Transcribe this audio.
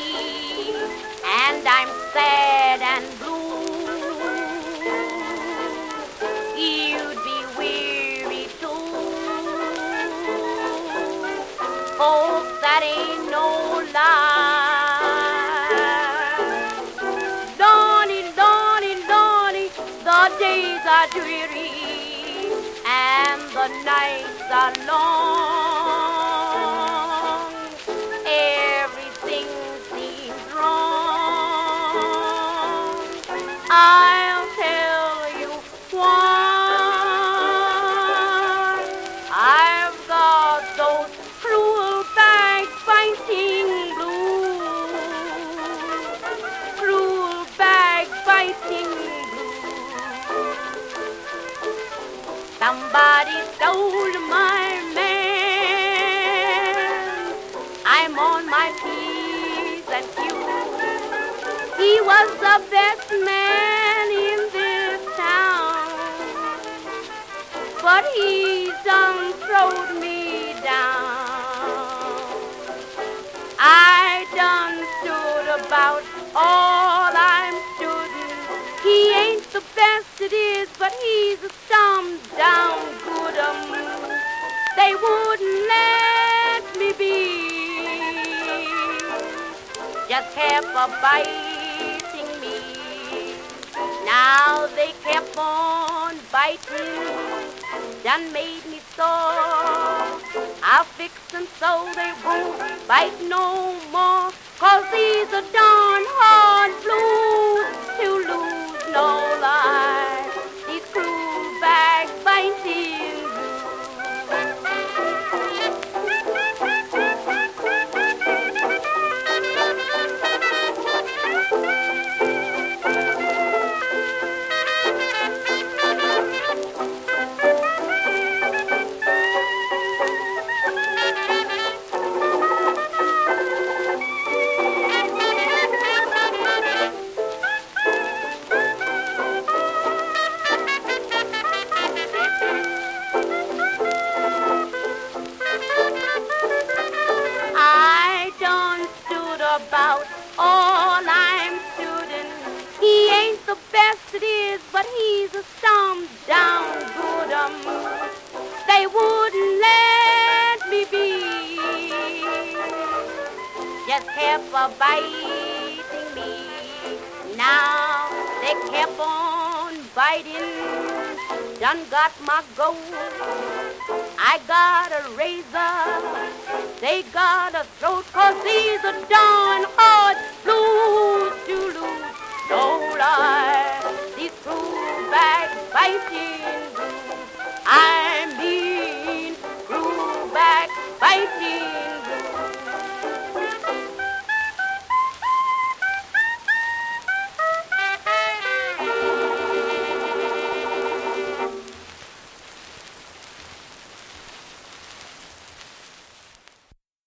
and I'm sad and blue. You'd be weary too. Folks, that ain't no lie. Lonely, lonely, lonely, the days are dreary and the nights are long. Everything seems wrong. I'll tell you why. I've got those cruel backbiting blues. Cruel backbiting blues. Somebody stole my man. I'm on my P's and Q's. He was the best man in this town, but he's done throwed me down. I done stood about all I'm stoodin'. He ain't the best it is, but he's a thumbs down good 'em. They wouldn't let me be. Just kept a biting me. Now they kept on biting. Done made me sore. I'll fix them so they won't bite no more. 'Cause these are darn hard blues to lose, no lie. These cruel backbiting about all I'm stoodin'. He ain't the best it is, but he's a thumbs down good 'em. They wouldn't let me be. Just kept a biting me. Now they kept on biting. Done got my gold. I got a razor. They got a throat, 'cause these are darn hard.